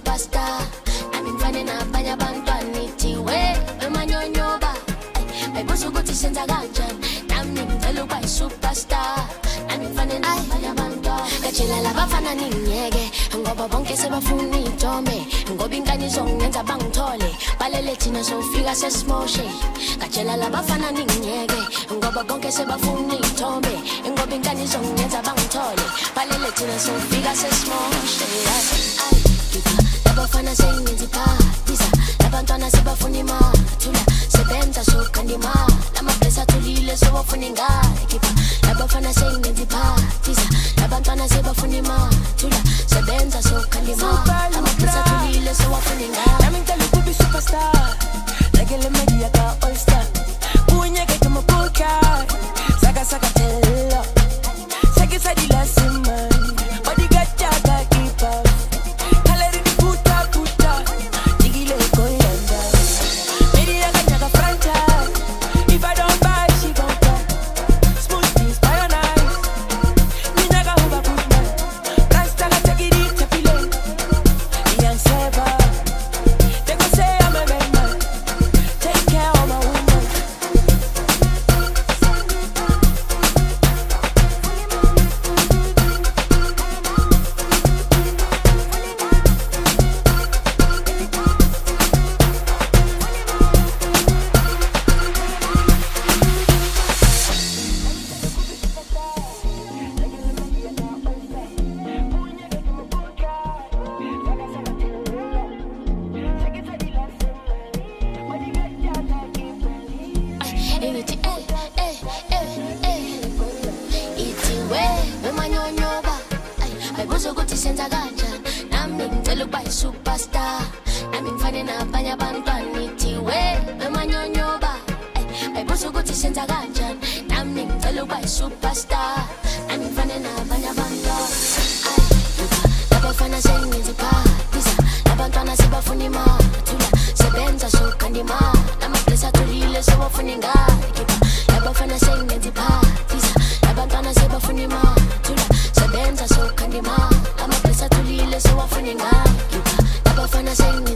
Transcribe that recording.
superstar. Nami ngifane nabanye abantwana nithi we emanyonyoba. Bayibuza ukuthi senza kanjani. Nami ngicela ukuba superstar. Nami ngifane nabanye abantwana. Ngajela labafana ningiyeke ngoba bonke sebafuna ithombe. Ngoba inkani izongenza bangithole. Balele thina sofika sesimoshe. Ngajela labafana ningiyeke ngoba bonke sebafuna ithombe. Ngoba inkani izongenza bangithole. Balele thina sofika sesimoshe. Labafana sengenza iphatisa. Labantwana sebafuna imathula. Sebenza sokhandima. Lamablessa thulile sebafuna ingane. Labafana sengenza iphatisa. Labantwana sebafuna imathula. Sebenza sokhandima. Lamablessa thulile sebafuna ingane. Nami ngicela ukuba superstar. Like le media ka all star. Kunyeke kama poker. Saka tell. Saka di la semaine. Body got jaga keep up. Kalari di puta. Digile koyanda. Media ka jaga franchise. If I don't buy, she gon' buy. Smooth things by your night. Nina ka huba putna. Rasta ka take it in chapile. Young Seva. They gon' say I'm a bad man. Take care of my woman. Ithi we emanyonyoba. Bayibuza ukuthi senza kanjani. Nami ngicela ukuba superstar. Nami ngifane nabanye abantwana nithi we emanyonyoba. Bayibuza ukuthi senza kanjani. Nami ngicela ukuba superstar. Nami ngifane nabanye abantwana. Labafana sengenza iphatisa. Labantwana sebafuna imathula. Sebenza sokhandima. Lamablessa thulile sebafuna ingane. Labafana sengenza iphatisa. Labantwana sebafuna imathula. Sebenza sokhandima. Lamablessa thulile sebafuna ingane. Labafana sengenza